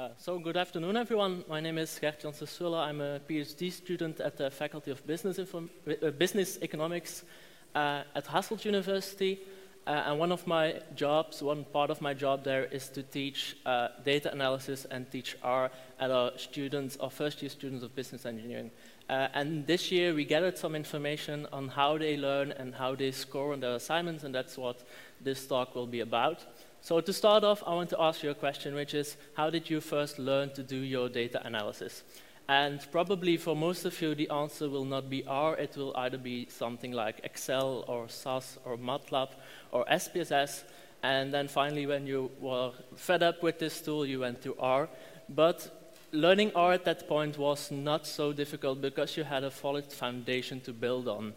So good afternoon, everyone. My name is Gert-Jan Sesula. I'm a PhD student at the Faculty of Business Economics at Hasselt University. And one part of my job there is to teach data analysis and teach R at our first-year students of business engineering. And this year we gathered some information on how they learn and how they score on their assignments, and that's what this talk will be about. So to start off, I want to ask you a question, which is, how did you first learn to do your data analysis? And probably for most of you, the answer will not be R. It will either be something like Excel or SAS or MATLAB or SPSS. And then finally, when you were fed up with this tool, you went to R. But learning R at that point was not so difficult because you had a solid foundation to build on.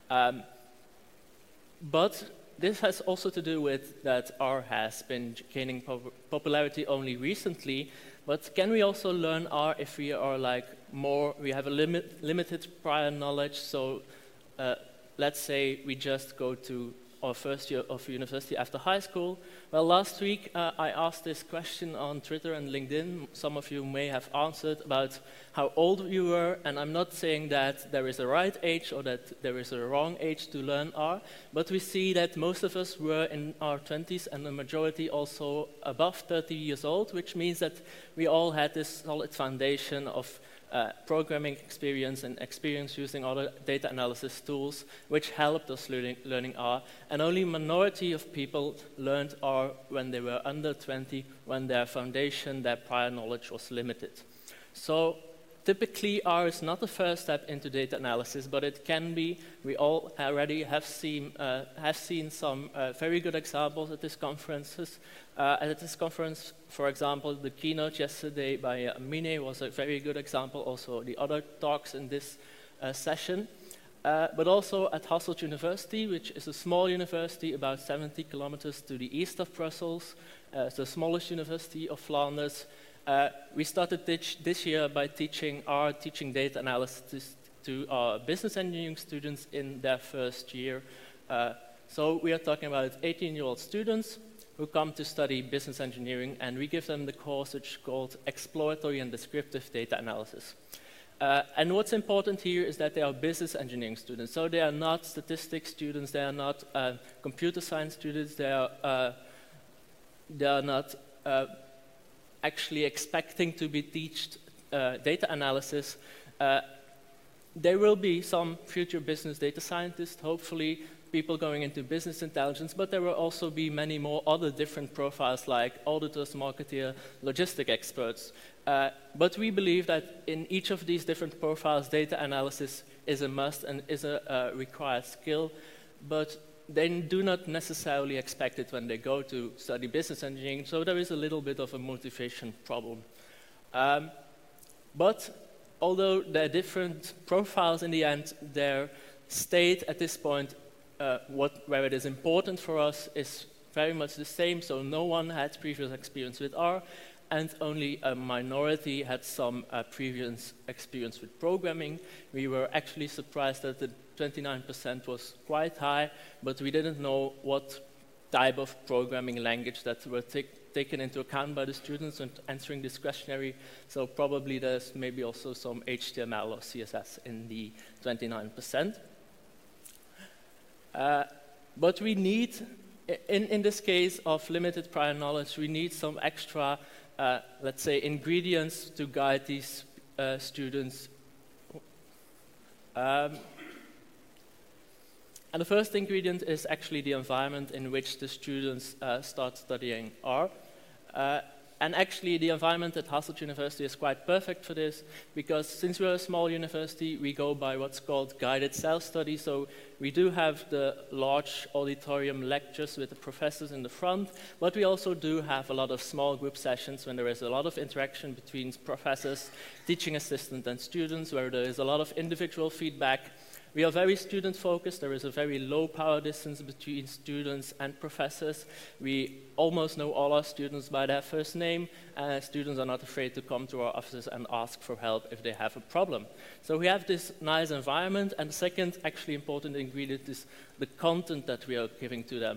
But this has also to do with that R has been gaining popularity only recently. But can we also learn R if we are we have a limited prior knowledge? So let's say we just go to our first year of university after high school. Well, last week I asked this question on Twitter and LinkedIn. Some of you may have answered about how old you were, and I'm not saying that there is a right age or that there is a wrong age to learn R, but we see that most of us were in our 20s and the majority also above 30 years old, which means that we all had this solid foundation of programming experience and experience using other data analysis tools, which helped us learning R. And only a minority of people learned R when they were under 20, when their foundation, their prior knowledge was limited. So typically, R is not the first step into data analysis, but it can be. We all already have seen some very good examples at this conference. For example, the keynote yesterday by Mine was a very good example. Also, the other talks in this session. But also at Hasselt University, which is a small university about 70 kilometers to the east of Brussels. It's the smallest university of Flanders. We started this year by teaching data analysis to our business engineering students in their first year. So we are talking about 18-year-old students who come to study business engineering, and we give them the course which is called Exploratory and Descriptive Data Analysis. And what's important here is that they are business engineering students. So they are not statistics students, they are not computer science students, they are not actually expecting to be taught data analysis. There will be some future business data scientists, hopefully people going into business intelligence, but there will also be many more other different profiles like auditors, marketeer, logistic experts. But we believe that in each of these different profiles, data analysis is a must and is a required skill, but they do not necessarily expect it when they go to study business engineering, so there is a little bit of a motivation problem. But although they're different profiles in the end, their state at this point, where it is important for us, is very much the same. So no one had previous experience with R, and only a minority had some previous experience with programming. We were actually surprised that the 29% was quite high, but we didn't know what type of programming language that were taken into account by the students when answering this questionnaire. So probably there's maybe also some HTML or CSS in the 29%. But we need, in this case of limited prior knowledge, we need some extra, let's say, ingredients to guide these students. And the first ingredient is actually the environment in which the students start studying R. And actually, the environment at Hasselt University is quite perfect for this, because since we're a small university, we go by what's called guided self-study. So we do have the large auditorium lectures with the professors in the front, but we also do have a lot of small group sessions when there is a lot of interaction between professors, teaching assistant, and students, where there is a lot of individual feedback. We are very student-focused. There is a very low power distance between students and professors. We almost know all our students by their first name. Students are not afraid to come to our offices and ask for help if they have a problem. So we have this nice environment. And the second actually important ingredient is the content that we are giving to them.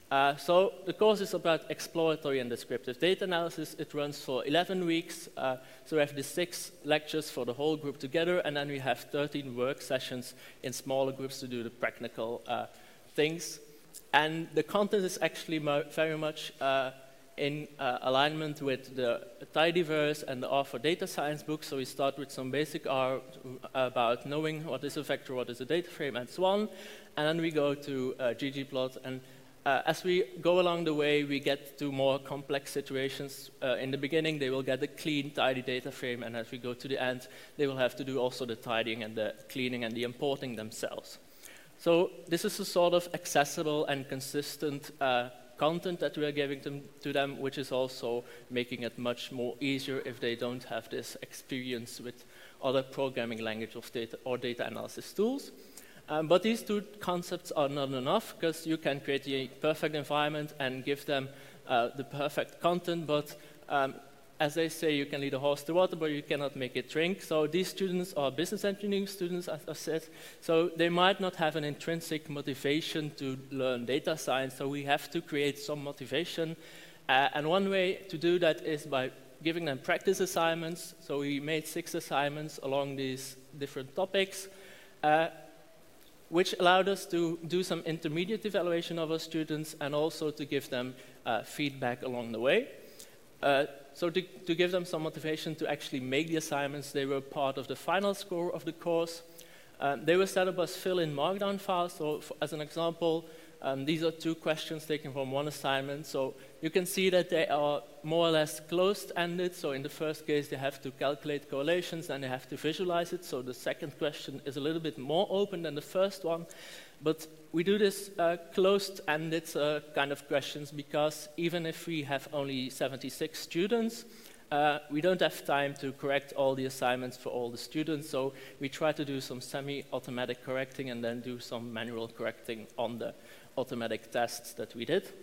So the course is about exploratory and descriptive data analysis. It runs for 11 weeks. So we have the 6 lectures for the whole group together, and then we have 13 work sessions in smaller groups to do the practical things. And the content is actually very much in alignment with the Tidyverse and the R for Data Science book. So we start with some basic R about knowing what is a vector, what is a data frame, and so on. And then we go to ggplot, and as we go along the way, we get to more complex situations. In the beginning, they will get a clean, tidy data frame, and as we go to the end, they will have to do also the tidying and the cleaning and the importing themselves. So this is a sort of accessible and consistent content that we are giving to them, which is also making it much more easier if they don't have this experience with other programming languages or data analysis tools. But these 2 concepts are not enough, because you can create a perfect environment and give them the perfect content, but as they say, you can lead a horse to water, but you cannot make it drink. So these students are business engineering students, as I said, so they might not have an intrinsic motivation to learn data science, so we have to create some motivation. And one way to do that is by giving them practice assignments. So we made 6 assignments along these different topics, which allowed us to do some intermediate evaluation of our students and also to give them feedback along the way. So to give them some motivation to actually make the assignments, they were part of the final score of the course. They were set up as fill-in Markdown files. So as an example, these are 2 questions taken from one assignment. So you can see that they are more or less closed-ended. So in the first case, they have to calculate correlations and they have to visualize it. So the second question is a little bit more open than the first one. But we do this closed-ended kind of questions because even if we have only 76 students, we don't have time to correct all the assignments for all the students. So we try to do some semi-automatic correcting and then do some manual correcting on the automatic tests that we did.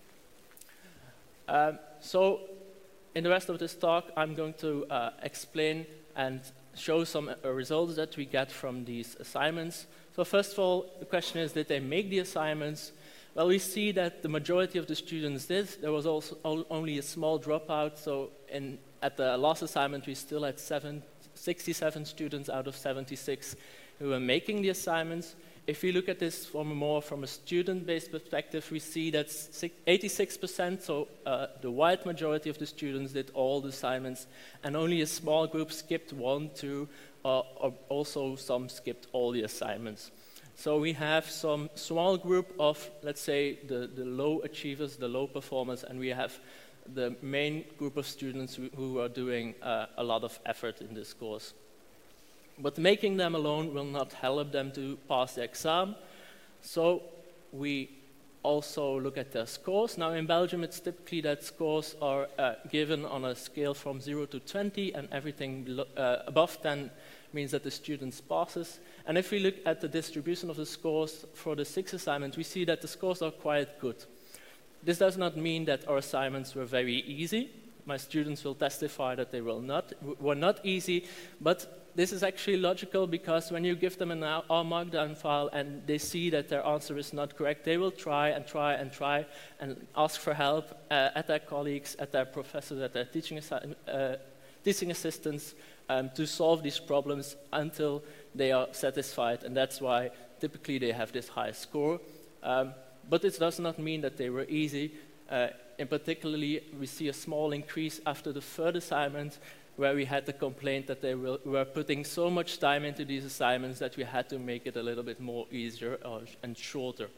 So in the rest of this talk, I'm going to explain and show some results that we get from these assignments. So first of all, the question is, did they make the assignments? Well, we see that the majority of the students did. There was also only a small dropout. So at the last assignment, we still had 67 students out of 76 who were making the assignments. If we look at this from a student-based perspective, we see that 86%, so the wide majority of the students did all the assignments, and only a small group skipped 1, 2, or also some skipped all the assignments. So we have some small group of, let's say, the low achievers, the low performers, and we have the main group of students who are doing a lot of effort in this course. But making them alone will not help them to pass the exam. So we also look at their scores. Now in Belgium, it's typically that scores are given on a scale from 0 to 20, and everything above 10 means that the student passes. And if we look at the distribution of the scores for the 6 assignments, we see that the scores are quite good. This does not mean that our assignments were very easy. My students will testify that they were not easy, but this is actually logical because when you give them an R Markdown file and they see that their answer is not correct, they will try and try and try and ask for help at their colleagues, at their professors, at their teaching assistants to solve these problems until they are satisfied, and that's why typically they have this high score. But it does not mean that they were easy. In particularly, we see a small increase after the third assignment, where we had the complaint that they were putting so much time into these assignments that we had to make it a little bit more easier and shorter.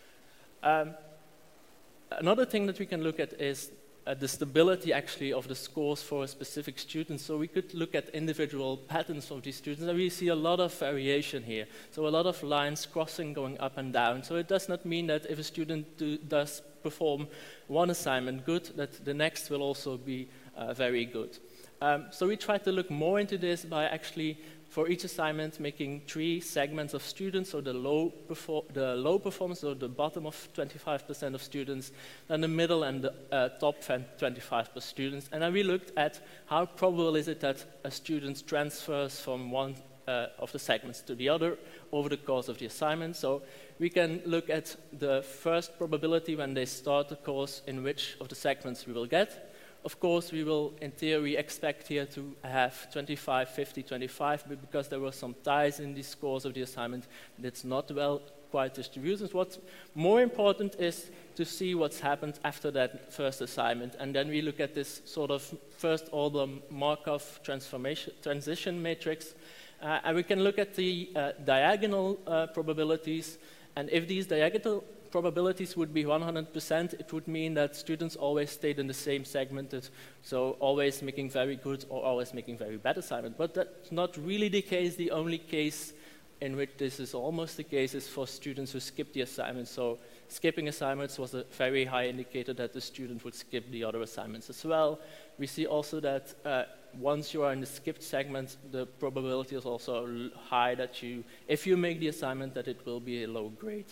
Another thing that we can look at is the stability actually of the scores for a specific student. So we could look at individual patterns of these students, and we see a lot of variation here. So a lot of lines crossing, going up and down. So it does not mean that if a student does perform one assignment good, that the next will also be very good. So we tried to look more into this by actually, for each assignment, making 3 segments of students, so the low performance, so the bottom of 25% of students, then the middle and the top 25% of students. And then we looked at how probable is it that a student transfers from one of the segments to the other over the course of the assignment. So we can look at the first probability when they start the course in which of the segments we will get. Of course, we will, in theory, expect here to have 25, 50, 25, but because there were some ties in the scores of the assignment, it's not well quite distributed. What's more important is to see what's happened after that first assignment, and then we look at this sort of first-order Markov transition matrix, and we can look at the diagonal probabilities, and if these diagonal probabilities would be 100%, it would mean that students always stayed in the same segment, so always making very good or always making very bad assignment. But that's not really the case. The only case in which this is almost the case is for students who skip the assignment. So skipping assignments was a very high indicator that the student would skip the other assignments as well. We see also that once you are in the skipped segment, the probability is also high that if you make the assignment, that it will be a low grade.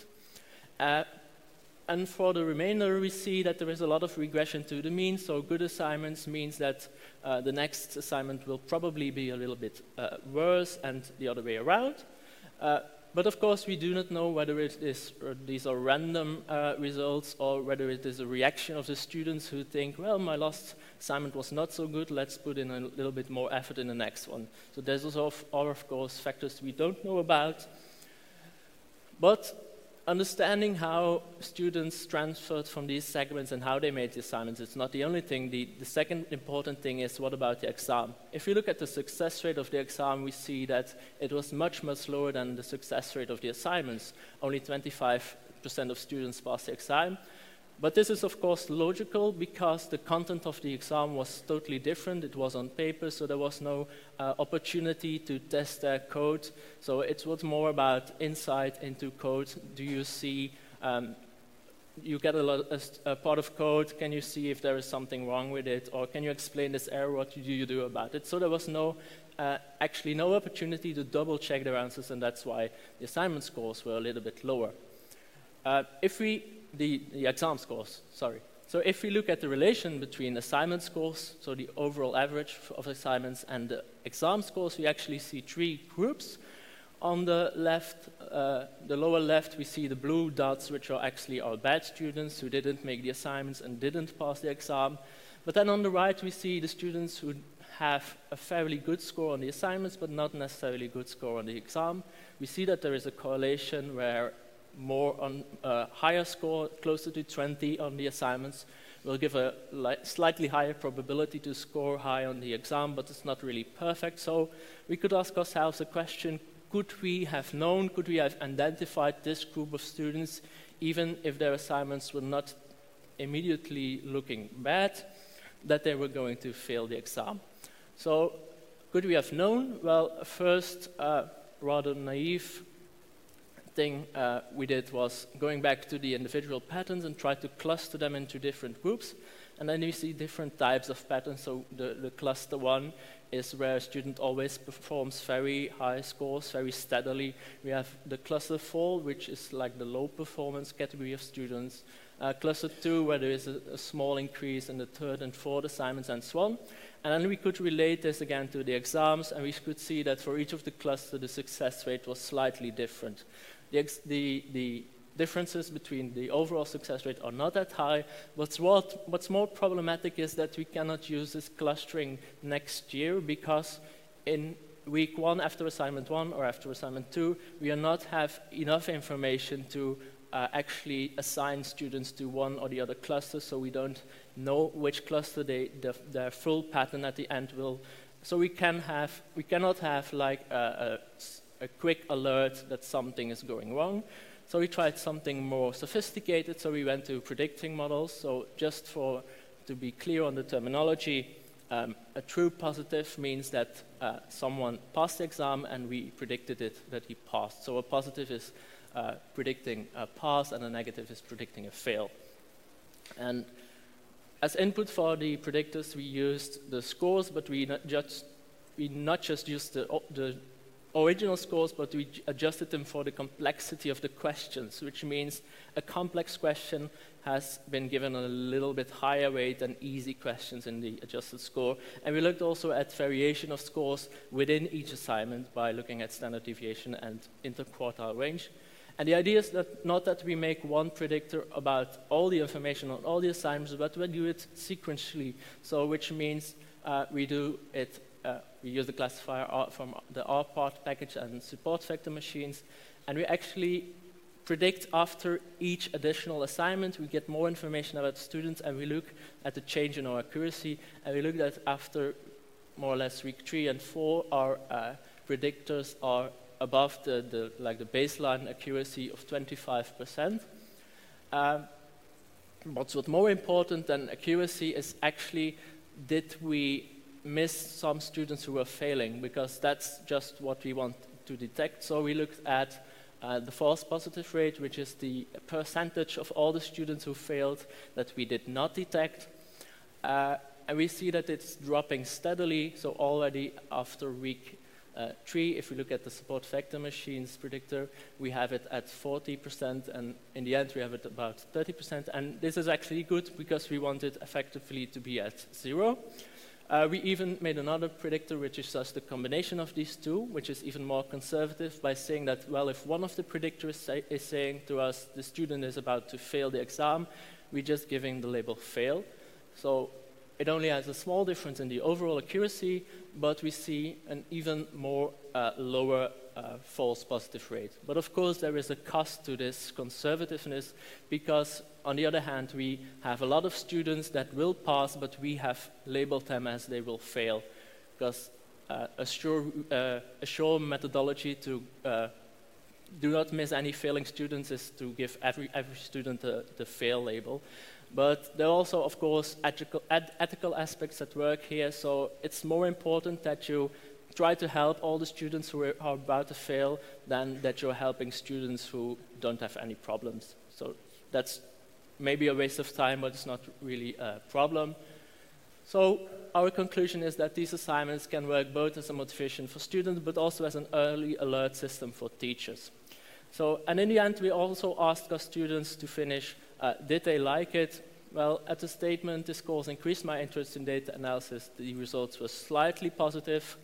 And for the remainder, we see that there is a lot of regression to the mean. So good assignments means that the next assignment will probably be a little bit worse, and the other way around. But of course, we do not know whether these are random results or whether it is a reaction of the students who think, well, my last assignment was not so good, let's put in a little bit more effort in the next one. So there's also, of course, factors we don't know about. But understanding how students transferred from these segments and how they made the assignments, it's not the only thing. The second important thing is, what about the exam? If we look at the success rate of the exam, we see that it was much, much lower than the success rate of the assignments. Only 25% of students passed the exam. But this is, of course, logical because the content of the exam was totally different. It was on paper, so there was no opportunity to test their code. So it was more about insight into code. Do you see, you get a part of code, can you see if there is something wrong with it? Or can you explain this error, what do you do about it? So there was actually no opportunity to double check their answers, and that's why the assignment scores were a little bit lower. The exam scores, sorry. So if we look at the relation between assignment scores, so the overall average of assignments, and the exam scores, we actually see three groups. On the left, the lower left, we see the blue dots, which are actually our bad students who didn't make the assignments and didn't pass the exam. But then on the right, we see the students who have a fairly good score on the assignments, but not necessarily a good score on the exam. We see that there is a correlation where more on higher score, closer to 20 on the assignments, will give a slightly higher probability to score high on the exam, but it's not really perfect. So we could ask ourselves a question, could we have known, could we have identified this group of students, even if their assignments were not immediately looking bad, that they were going to fail the exam? So could we have known? Well, first, rather naive thing we did was going back to the individual patterns and try to cluster them into different groups. And then you see different types of patterns. So the cluster one is where a student always performs very high scores, very steadily. We have the cluster 4, which is like the low performance category of students. Cluster 2, where there is a small increase in the third and fourth assignments and so on. And then we could relate this again to the exams, and we could see that for each of the clusters, the success rate was slightly different. The differences between the overall success rate are not that high, but what's more problematic is that we cannot use this clustering next year, because in week 1 after assignment 1 or after assignment 2, we will not have enough information to actually assign students to one or the other cluster, so we don't know which cluster their full pattern at the end will. So we cannot have like a quick alert that something is going wrong. So we tried something more sophisticated, so we went to predicting models. So just to be clear on the terminology, a true positive means that someone passed the exam and we predicted that he passed. So a positive is predicting a pass, and a negative is predicting a fail. And as input for the predictors, we used the scores, but we not just used the original scores, but we adjusted them for the complexity of the questions, which means a complex question has been given a little bit higher weight than easy questions in the adjusted score. And we looked also at variation of scores within each assignment by looking at standard deviation and interquartile range. And the idea is that not that we make one predictor about all the information on all the assignments, but we do it sequentially. So which means we do it, we use the classifier R from the R-part package and support vector machines, and we actually predict after each additional assignment. We get more information about students, and we look at the change in our accuracy, and we look at after more or less week 3 and 4, our predictors are above the baseline accuracy of 25%. What's more important than accuracy is actually, did we miss some students who were failing? Because that's just what we want to detect. So we looked at the false positive rate, which is the percentage of all the students who failed that we did not detect. And we see that it's dropping steadily. So already after week 3, if we look at the support vector machines predictor, we have it at 40%, and in the end we have it about 30%. And this is actually good because we want it effectively to be at 0. We even made another predictor, which is just the combination of these two, which is even more conservative, by saying that, well, if one of the predictors is saying to us the student is about to fail the exam, we just give him the label fail. So it only has a small difference in the overall accuracy, but we see an even more lower false positive rate. But of course, there is a cost to this conservativeness, because on the other hand, we have a lot of students that will pass, but we have labeled them as they will fail, because a sure methodology to do not miss any failing students is to give every student the fail label. But there are also, of course, ethical aspects at work here, so it's more important that you try to help all the students who are about to fail than that you're helping students who don't have any problems. So that's maybe a waste of time, but it's not really a problem. So our conclusion is that these assignments can work both as a motivation for students, but also as an early alert system for teachers. So, and in the end, we also asked our students to finish, did they like it? Well, at the statement, this course increased my interest in data analysis. The results were slightly positive.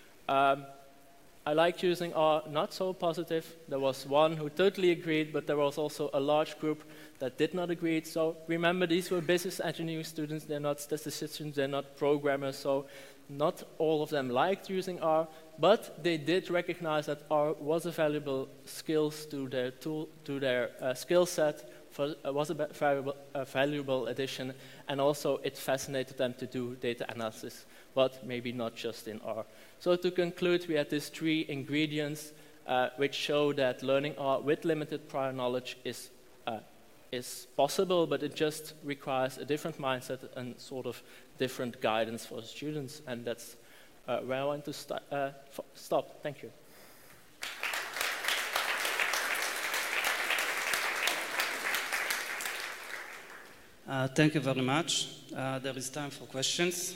I like using R, not so positive. There was one who totally agreed, but there was also a large group that did not agree. So remember, these were business engineering students. They're not statisticians, they're not programmers, so not all of them liked using R, but they did recognize that R was a valuable skills to their skill set, was a valuable addition, and also it fascinated them to do data analysis, but maybe not just in R. So to conclude, we had these 3 ingredients which show that learning R with limited prior knowledge is possible, but it just requires a different mindset and sort of different guidance for students, and that's where I want to stop. Thank you. Thank you very much. There is time for questions.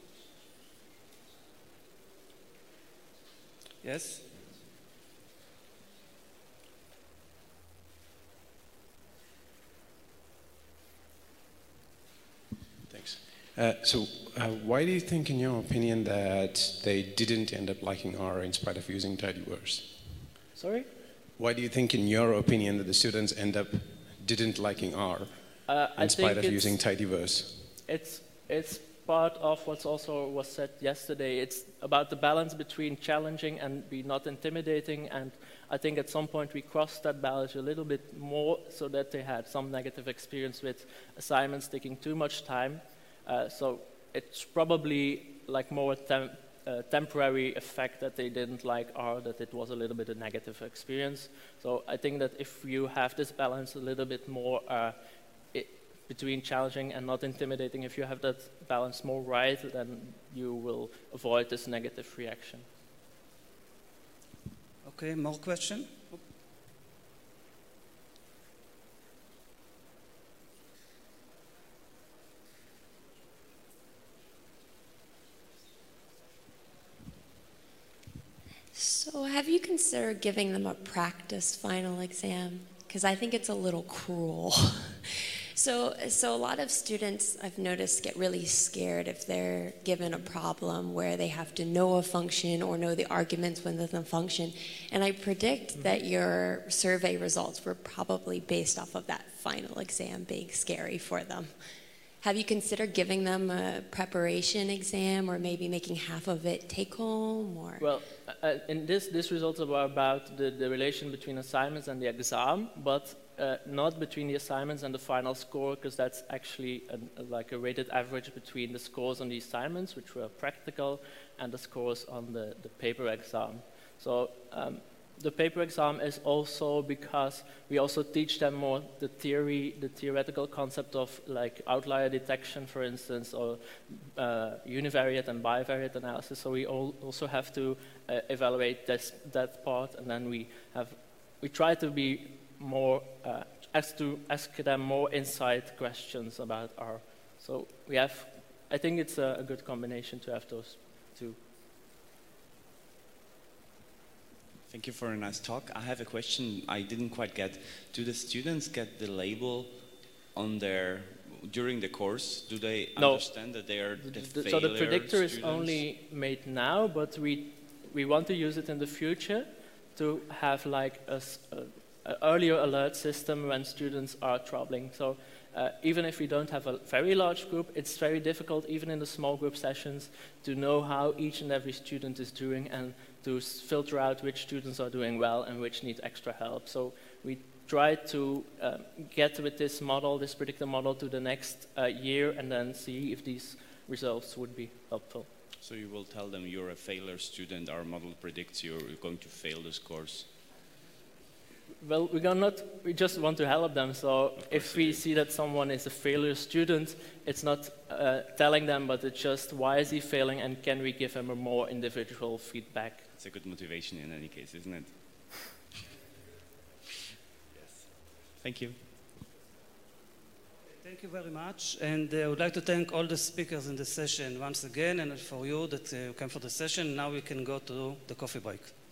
Yes? Thanks. Why do you think, in your opinion, that they didn't end up liking R in spite of using tidyverse? Sorry? Why do you think, in your opinion, that the students didn't liking R in spite of using tidyverse? It's part of what also was said yesterday. It's about the balance between challenging and be not intimidating, and I think at some point we crossed that balance a little bit more, so that they had some negative experience with assignments taking too much time. So it's probably like more temporary effect that they didn't like R, that it was a little bit a negative experience. So I think that if you have this balance a little bit more between challenging and not intimidating, if you have that balance more right, then you will avoid this negative reaction. Okay, more question? So I Have you considered giving them a practice final exam? Because I think it's a little cruel. So a lot of students, I've noticed, get really scared if they're given a problem where they have to know a function or know the arguments within the function. And I predict that your survey results were probably based off of that final exam being scary for them. Have you considered giving them a preparation exam or maybe making half of it take home? Or? Well, in this results are about the relation between assignments and the exam, but not between the assignments and the final score, because that's actually like a weighted average between the scores on the assignments, which were practical, and the scores on the paper exam. So the paper exam is also because we also teach them more the theoretical concept of like outlier detection, for instance, or univariate and bivariate analysis. So we also have to evaluate that part, and then we try to be more ask them more insight questions about R. So we have, I think it's a good combination to have those two. Thank you for a nice talk. I have a question I didn't quite get. Do the students get the label on during the course? Do they understand that they are the failure So the predictor students? is only made now, but we want to use it in the future to have like an earlier alert system when students are troubling. So even if we don't have a very large group, it's very difficult, even in the small group sessions, to know how each and every student is doing and to filter out which students are doing well and which need extra help. So we try to get with this model, this predictor model, to the next year and then see if these results would be helpful. So you will tell them you're a failure student, our model predicts you're going to fail this course. Well, we just want to help them. So if we see that someone is a failure student, it's not telling them, but it's just why is he failing and can we give him a more individual feedback. It's a good motivation in any case, isn't it? Yes. Thank you. Thank you very much. And I would like to thank all the speakers in the session once again, and for you that came for the session. Now we can go to the coffee break.